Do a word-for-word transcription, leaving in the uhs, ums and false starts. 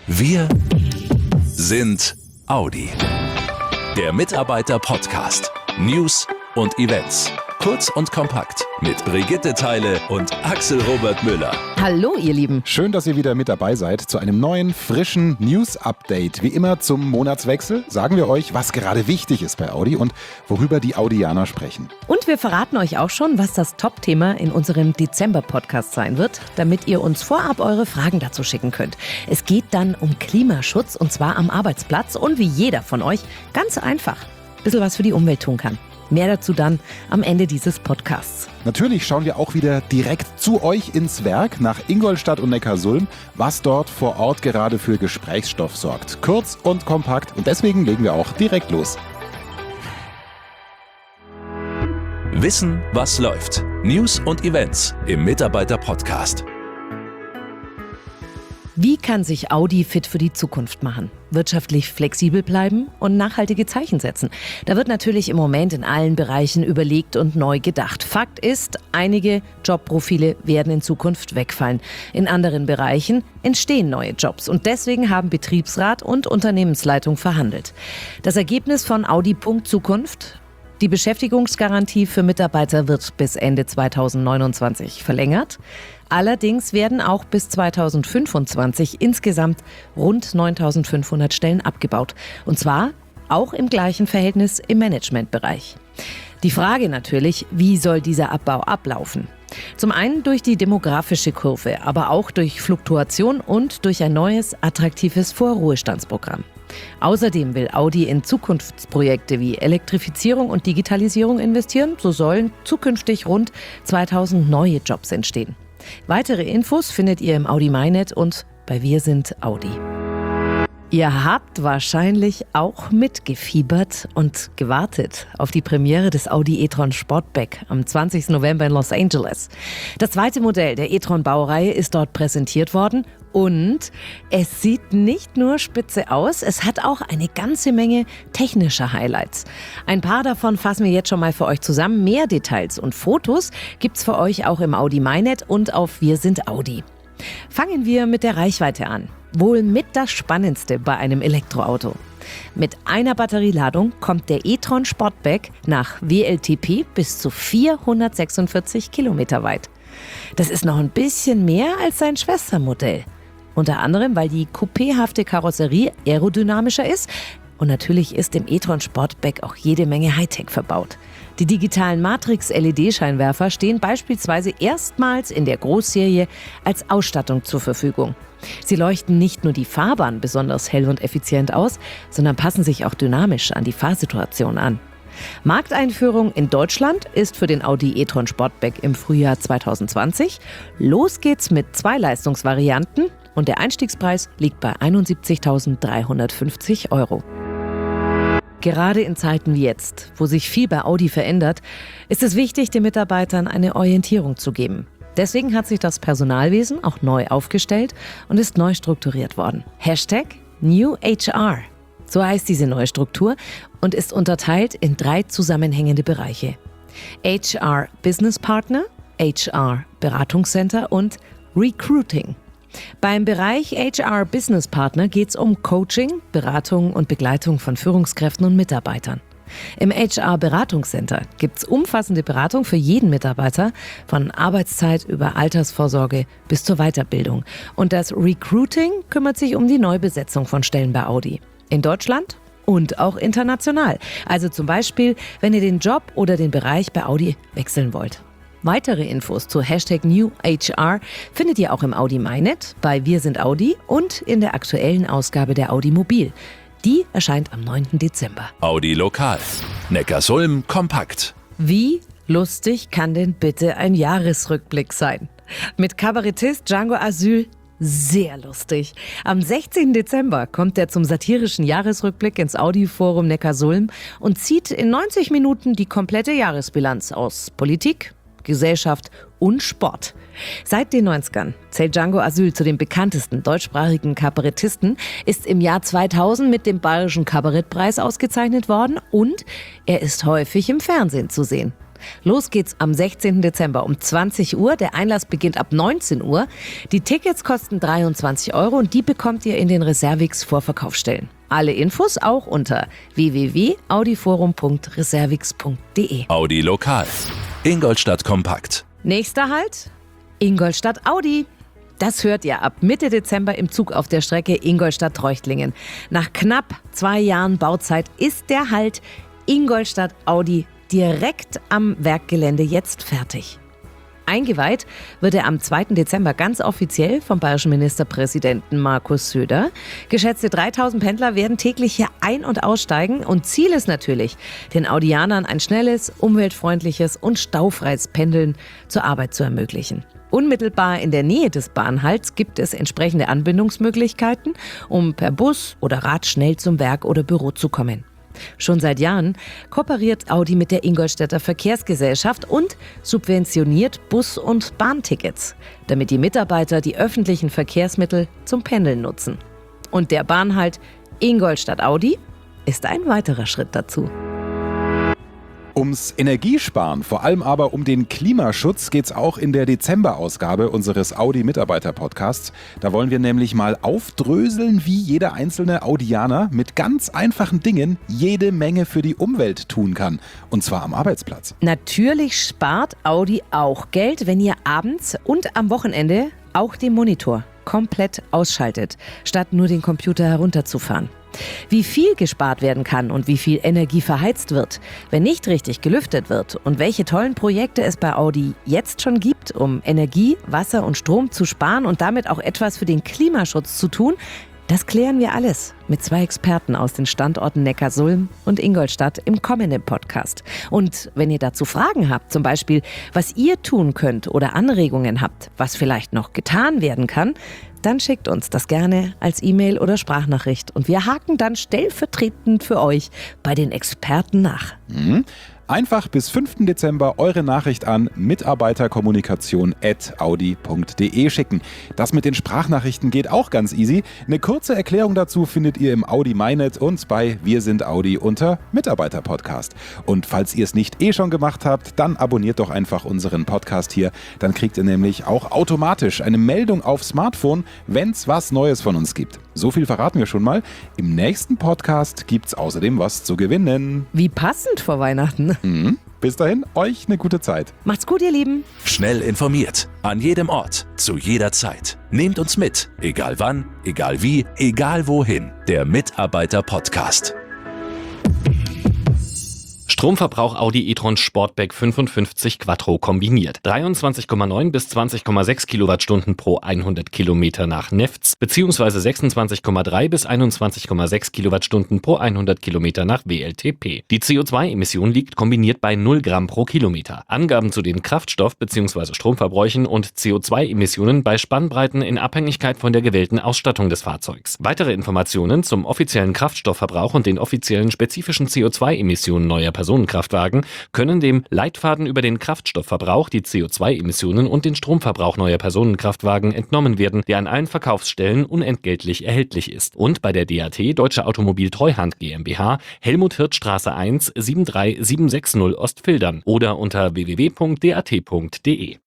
Wir sind Audi. Der Mitarbeiter-Podcast. News und Events. Kurz und kompakt mit Brigitte Theile und Axel Robert Müller. Hallo ihr Lieben. Schön, dass ihr wieder mit dabei seid zu einem neuen, frischen News-Update. Wie immer zum Monatswechsel sagen wir euch, was gerade wichtig ist bei Audi und worüber die Audianer sprechen. Und wir verraten euch auch schon, was das Top-Thema in unserem Dezember-Podcast sein wird, damit ihr uns vorab eure Fragen dazu schicken könnt. Es geht dann um Klimaschutz und zwar am Arbeitsplatz und wie jeder von euch ganz einfach ein bisschen was für die Umwelt tun kann. Mehr dazu dann am Ende dieses Podcasts. Natürlich schauen wir auch wieder direkt zu euch ins Werk nach Ingolstadt und Neckarsulm, was dort vor Ort gerade für Gesprächsstoff sorgt. Kurz und kompakt und deswegen legen wir auch direkt los. Wissen, was läuft. News und Events im Mitarbeiter-Podcast. Wie kann sich Audi fit für die Zukunft machen? Wirtschaftlich flexibel bleiben und nachhaltige Zeichen setzen? Da wird natürlich im Moment in allen Bereichen überlegt und neu gedacht. Fakt ist, einige Jobprofile werden in Zukunft wegfallen. In anderen Bereichen entstehen neue Jobs. Und deswegen haben Betriebsrat und Unternehmensleitung verhandelt. Das Ergebnis von Audi. Zukunft: Die Beschäftigungsgarantie für Mitarbeiter wird bis Ende zweitausendneunundzwanzig verlängert. Allerdings werden auch bis zweitausendfünfundzwanzig insgesamt rund neuntausendfünfhundert Stellen abgebaut. Und zwar auch im gleichen Verhältnis im Managementbereich. Die Frage natürlich, wie soll dieser Abbau ablaufen? Zum einen durch die demografische Kurve, aber auch durch Fluktuation und durch ein neues, attraktives Vorruhestandsprogramm. Außerdem will Audi in Zukunftsprojekte wie Elektrifizierung und Digitalisierung investieren. So sollen zukünftig rund zweitausend neue Jobs entstehen. Weitere Infos findet ihr im Audi MyNet und bei Wir sind Audi. Ihr habt wahrscheinlich auch mitgefiebert und gewartet auf die Premiere des Audi e-tron Sportback am zwanzigsten November in Los Angeles. Das zweite Modell der e-tron-Baureihe ist dort präsentiert worden und es sieht nicht nur spitze aus, es hat auch eine ganze Menge technischer Highlights. Ein paar davon fassen wir jetzt schon mal für euch zusammen. Mehr Details und Fotos gibt's für euch auch im Audi MyNet und auf Wir sind Audi. Fangen wir mit der Reichweite an. Wohl mit das Spannendste bei einem Elektroauto. Mit einer Batterieladung kommt der e-tron Sportback nach W L T P bis zu vierhundertsechsundvierzig Kilometer weit. Das ist noch ein bisschen mehr als sein Schwestermodell. Unter anderem, weil die coupéhafte Karosserie aerodynamischer ist und natürlich ist im e-tron Sportback auch jede Menge Hightech verbaut. Die digitalen Matrix-L E D-Scheinwerfer stehen beispielsweise erstmals in der Großserie als Ausstattung zur Verfügung. Sie leuchten nicht nur die Fahrbahn besonders hell und effizient aus, sondern passen sich auch dynamisch an die Fahrsituation an. Markteinführung in Deutschland ist für den Audi e-tron Sportback im Frühjahr zweitausendzwanzig. Los geht's mit zwei Leistungsvarianten und der Einstiegspreis liegt bei einundsiebzigtausenddreihundertfünfzig Euro. Gerade in Zeiten wie jetzt, wo sich viel bei Audi verändert, ist es wichtig, den Mitarbeitern eine Orientierung zu geben. Deswegen hat sich das Personalwesen auch neu aufgestellt und ist neu strukturiert worden. Hashtag New H R. So heißt diese neue Struktur und ist unterteilt in drei zusammenhängende Bereiche. H R Business Partner, H R Beratungscenter und Recruiting. Beim Bereich H R Business Partner geht es um Coaching, Beratung und Begleitung von Führungskräften und Mitarbeitern. Im H R Beratungscenter gibt es umfassende Beratung für jeden Mitarbeiter, von Arbeitszeit über Altersvorsorge bis zur Weiterbildung. Und das Recruiting kümmert sich um die Neubesetzung von Stellen bei Audi. In Deutschland und auch international. Also zum Beispiel, wenn ihr den Job oder den Bereich bei Audi wechseln wollt. Weitere Infos zu Hashtag New H R findet ihr auch im Audi MyNet, bei Wir sind Audi und in der aktuellen Ausgabe der Audi Mobil. Die erscheint am neunten Dezember. Audi Lokal. Neckarsulm kompakt. Wie lustig kann denn bitte ein Jahresrückblick sein? Mit Kabarettist Django Asül sehr lustig. Am sechzehnten Dezember kommt er zum satirischen Jahresrückblick ins Audi-Forum Neckarsulm und zieht in neunzig Minuten die komplette Jahresbilanz aus Politik, Gesellschaft und Sport. Seit den neunzigern zählt Django Asül zu den bekanntesten deutschsprachigen Kabarettisten, ist im Jahr zweitausend mit dem Bayerischen Kabarettpreis ausgezeichnet worden und er ist häufig im Fernsehen zu sehen. Los geht's am sechzehnten Dezember um zwanzig Uhr. Der Einlass beginnt ab neunzehn Uhr. Die Tickets kosten dreiundzwanzig Euro und die bekommt ihr in den Reservix Vorverkaufsstellen. Alle Infos auch unter w w w punkt audiforum punkt reservix punkt de. Audi Lokal. Ingolstadt Kompakt. Nächster Halt: Ingolstadt Audi. Das hört ihr ab Mitte Dezember im Zug auf der Strecke Ingolstadt-Treuchtlingen. Nach knapp zwei Jahren Bauzeit ist der Halt Ingolstadt Audi direkt am Werkgelände jetzt fertig. Eingeweiht wird er am zweiten Dezember ganz offiziell vom bayerischen Ministerpräsidenten Markus Söder. Geschätzte dreitausend Pendler werden täglich hier ein- und aussteigen. Und Ziel ist natürlich, den Audianern ein schnelles, umweltfreundliches und staufreies Pendeln zur Arbeit zu ermöglichen. Unmittelbar in der Nähe des Bahnhalts gibt es entsprechende Anbindungsmöglichkeiten, um per Bus oder Rad schnell zum Werk oder Büro zu kommen. Schon seit Jahren kooperiert Audi mit der Ingolstädter Verkehrsgesellschaft und subventioniert Bus- und Bahntickets, damit die Mitarbeiter die öffentlichen Verkehrsmittel zum Pendeln nutzen. Und der Bahnhalt Ingolstadt Audi ist ein weiterer Schritt dazu. Ums Energiesparen, vor allem aber um den Klimaschutz, geht's auch in der Dezemberausgabe unseres Audi-Mitarbeiter-Podcasts. Da wollen wir nämlich mal aufdröseln, wie jeder einzelne Audianer mit ganz einfachen Dingen jede Menge für die Umwelt tun kann. Und zwar am Arbeitsplatz. Natürlich spart Audi auch Geld, wenn ihr abends und am Wochenende auch den Monitor komplett ausschaltet, statt nur den Computer herunterzufahren. Wie viel gespart werden kann und wie viel Energie verheizt wird, wenn nicht richtig gelüftet wird und welche tollen Projekte es bei Audi jetzt schon gibt, um Energie, Wasser und Strom zu sparen und damit auch etwas für den Klimaschutz zu tun, das klären wir alles mit zwei Experten aus den Standorten Neckarsulm und Ingolstadt im kommenden Podcast. Und wenn ihr dazu Fragen habt, zum Beispiel, was ihr tun könnt oder Anregungen habt, was vielleicht noch getan werden kann, dann schickt uns das gerne als E-Mail oder Sprachnachricht und wir haken dann stellvertretend für euch bei den Experten nach. Mhm. Einfach bis fünften Dezember eure Nachricht an mitarbeiterkommunikation at audi punkt de schicken. Das mit den Sprachnachrichten geht auch ganz easy. Eine kurze Erklärung dazu findet ihr im Audi MyNet und bei Wir sind Audi unter Mitarbeiter-Podcast. Und falls ihr es nicht eh schon gemacht habt, dann abonniert doch einfach unseren Podcast hier. Dann kriegt ihr nämlich auch automatisch eine Meldung auf Smartphone, wenn es was Neues von uns gibt. So viel verraten wir schon mal. Im nächsten Podcast gibt's außerdem was zu gewinnen. Wie passend vor Weihnachten. Mhm. Bis dahin, euch eine gute Zeit. Macht's gut, ihr Lieben. Schnell informiert. An jedem Ort. Zu jeder Zeit. Nehmt uns mit. Egal wann, egal wie, egal wohin. Der Mitarbeiter-Podcast. Stromverbrauch Audi e-tron Sportback fünfundfünfzig Quattro kombiniert. dreiundzwanzig Komma neun bis zwanzig Komma sechs Kilowattstunden pro hundert Kilometer nach N E F Z bzw. sechsundzwanzig Komma drei bis einundzwanzig Komma sechs Kilowattstunden pro hundert Kilometer nach W L T P. Die C O zwei Emission liegt kombiniert bei null Gramm pro Kilometer. Angaben zu den Kraftstoff- bzw. Stromverbräuchen und C O zwei Emissionen bei Spannbreiten in Abhängigkeit von der gewählten Ausstattung des Fahrzeugs. Weitere Informationen zum offiziellen Kraftstoffverbrauch und den offiziellen spezifischen C O zwei Emissionen neuer Personenkraftwagen können dem Leitfaden über den Kraftstoffverbrauch, die C O zwei Emissionen und den Stromverbrauch neuer Personenkraftwagen entnommen werden, der an allen Verkaufsstellen unentgeltlich erhältlich ist. Und bei der D A T Deutsche Automobil Treuhand GmbH, Helmut-Hirth-Straße eins, sieben drei sieben sechs null Ostfildern oder unter w w w punkt d a t punkt de.